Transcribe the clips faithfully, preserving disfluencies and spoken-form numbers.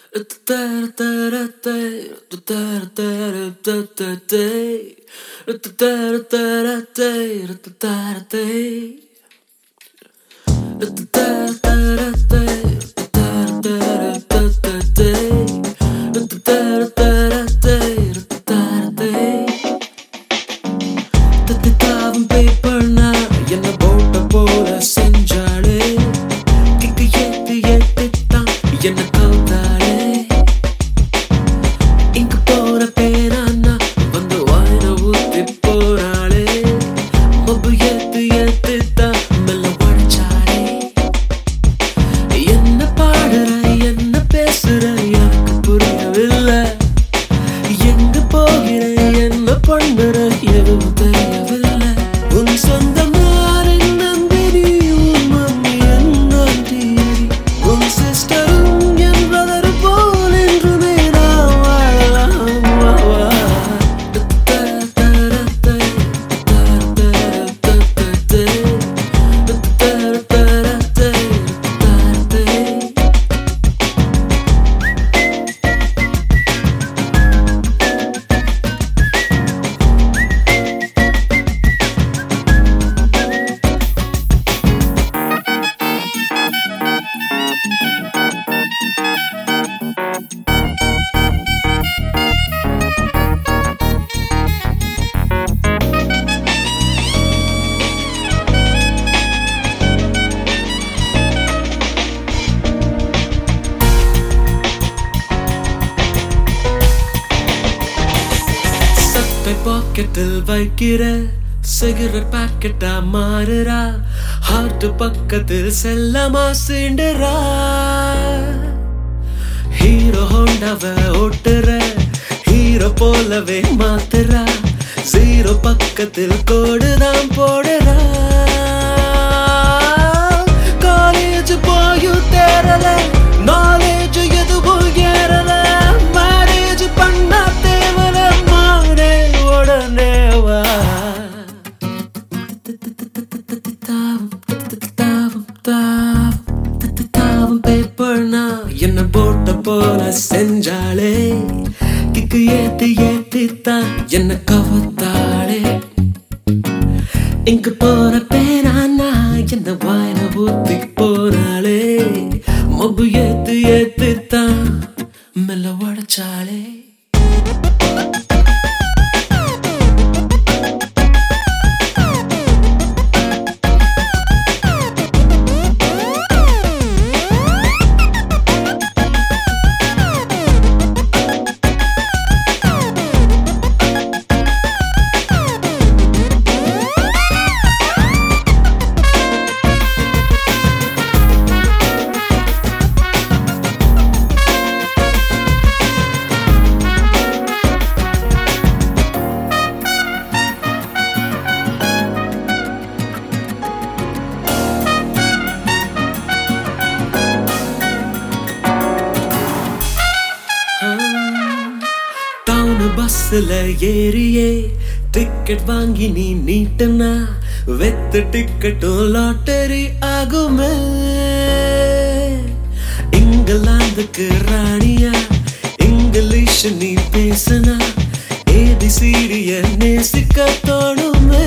பாக்கெட்டில் வைக்கிற cigarette பாக்கெட்டா மாறுறா, heart பக்கத்தில் செல்லமா சீண்டுறா. ஹீரோ ஹோண்டாவை ஓட்டுற ஹீரோ போலவே மாத்துறா, ஜீரோ பக்கத்தில் கோடுதான் போடுறா. காலேஜ் போயும் தேரல, நாலேஜ் எதுவும் ஏறல, மேரேஜ் பண்ணா தேவல, மாறே உடனே வா. பேப்பர்னா என்ன போட்ட போல செஞ்சாலே, கிக்கு ஏத்தி ஏத்தித்தான் என்ன கவத்தாளே. இங்கு போற பேரானா என்ன வாயில ஊத்தி போனாலே, மொபு ஏத்து ஏத்தித்தான் மெல்ல உடைச்சாலே. பஸ்ல ஏறியே டிக்கெட் வாங்கி நீ நீட்டுனா, வெத்து டிக்கெட்டும் லாட்டரி ஆகுமே. இங்கிலாந்துக்கு ராணியா இங்கிலீஷ் நீ பேசுனா, ஏபிசிடிய நேசிக்க தோணுமே.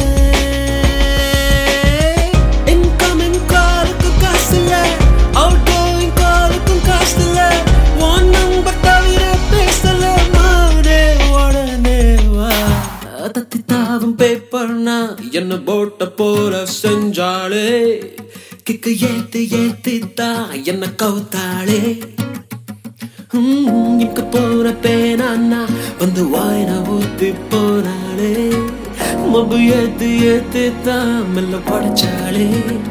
இன்கமிங் காலுக்கு காசுல, அவுட் கோயிங் காலுக்கும் காசுல, ஒன் நம்பர் தவிர பேசல, தத்தித்தாவும் பேப்பர்னா என்ன போட்ட போல செஞ்சாலே, கிக்கு ஏத்தி ஏத்தித்தான் என்ன கவுத்தாளே. இங்க போற பேனா வந்து வாயின ஊத்தி போனாலே, மொபு ஏத்தி ஏத்தித்தான் மெல்ல படைச்சாலே.